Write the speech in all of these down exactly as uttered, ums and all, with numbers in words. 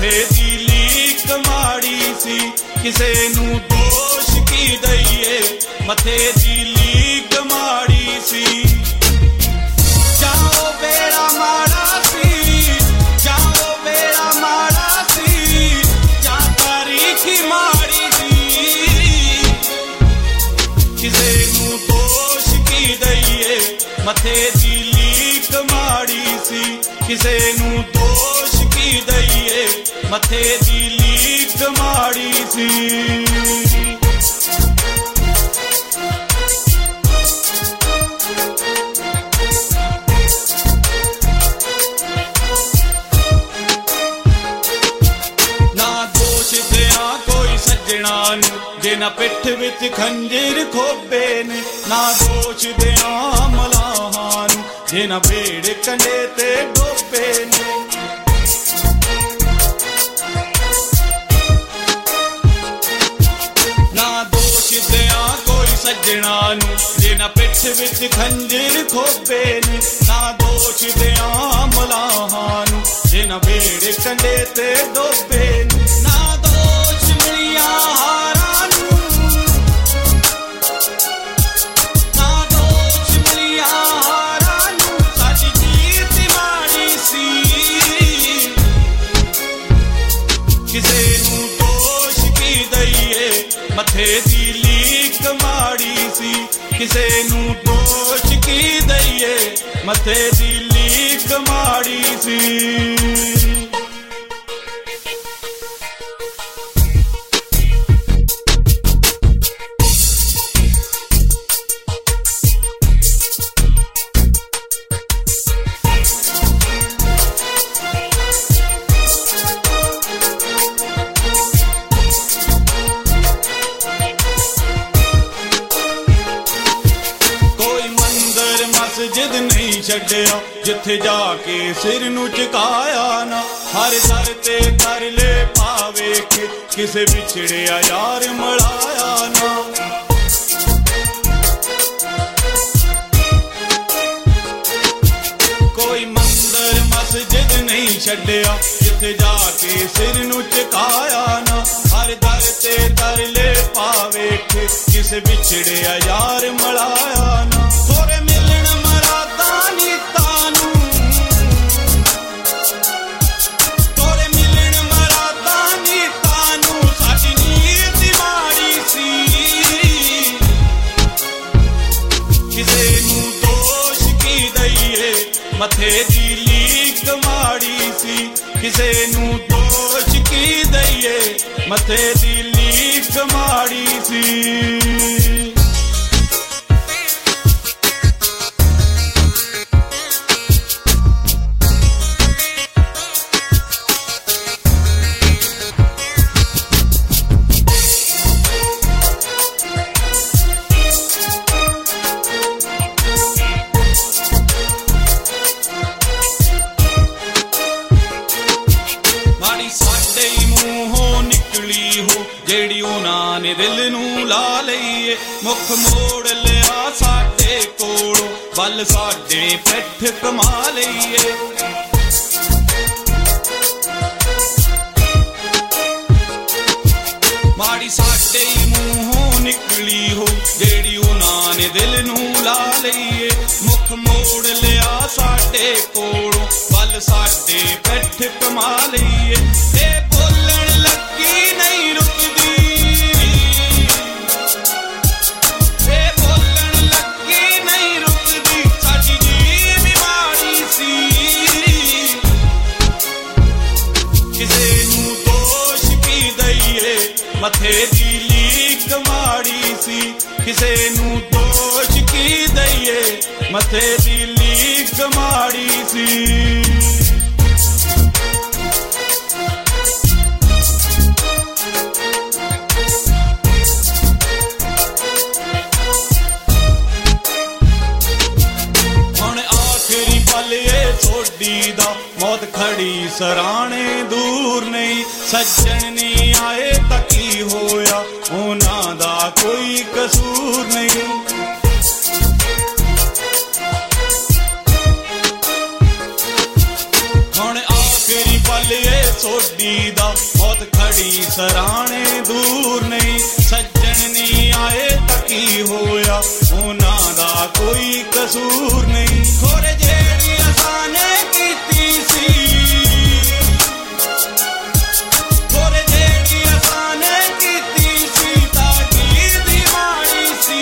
मथे दी लीक माड़ी सी किसे नू दोष की दईए मथे दी लीक माड़ी सी जाओ बेड़ा माड़ा सी जाओ बेड़ा माड़ा सी जा तारीखी माड़ी सी किसे नू दोष की दईए मथे दी लीक माड़ी सी किसे नू दोष की दईए मथे दी लीक माड़ी सी जिना पिठ विच खंजर खोबे ने ना दोष देना मलाहान जिना भेड़ कंडे ते डोबे ने ना दोष देना कोई सज्जणा नू जिना पिठ विच खंजर खोबे ने ना दोष देना मलाहान जिना भेड़ कंडे ते डोबे ने ना दोष मिलिया मथे दी लीक माड़ी सी किसे नू दोष की दईए मथे दी लीक माड़ी सी जिद नहीं छड्या जिथे जाके सिर नू झुकाया ना हर दर ते कर ले पावे कि किसे बिछड़िया यार मलाया ना कोई मंदिर मस्जिद नहीं छड्या जिथे जाके सिर नू झुकाया ना हर दर ते कर ले पावे कि किसे बिछड़िया यार मलाया ना थोड़े मिलन मरादा नी तानू थोड़े मिलन मरादा नी तानू साडी नीत माड़ी सी किसे नू दोष की दईए मथे दी लीक माड़ी सी किसे नू दोष की दईए मथे दी लीक माड़ी सी जेड़ी उन्होंने दिल नू ला लईए मुख मोड़ लिया साडे कोलों बल साडे पिठ कमा लईए माड़ी साडे मूहों निकली हो जेड़ी उन्होंने दिल नू ला लईए मुख मोड़ लिया साडे कोलों बल साडे पिठ कमा लईए ते बोलण लगी नहीं रुकदी मथे दी लीक माड़ी सी किसे नू दोष की दईए मथे दी लीक माड़ी सी हुण आखिरी पल ये सोडी दा मौत खड़ी सराणे दूर नहीं सज्जन नहीं आए तकी होया होना दा कोई कसूर नहीं हुण आखिरी पल ये सोडी दा मौत खड़ी सराणे दूर नहीं सज्जन नहीं आए तकी होया उन्हां दा कोई कसूर नहीं खोरे जेड़ी असाने कीती सी खोरे जेड़ी असाने कीती सी ताकी दी माड़ी सी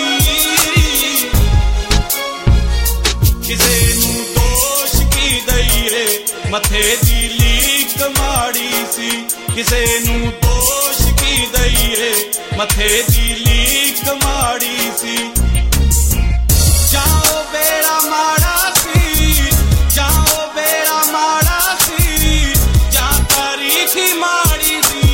किसे नू दोष की दईए मथे दी लीक माड़ी सी किसे नू दोष की दईए मथे दी लीक माड़ी सी जाओ बेड़ा माड़ा सी जाओ बेड़ा माड़ा सी जा तारीखी माड़ी सी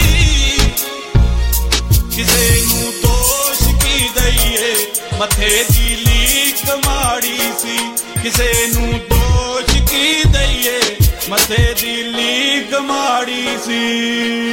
किसे नू दोष की दईए मथे दी लीक माड़ी सी किसे नू दोष की दईए मथे दी लीक माड़ी सी।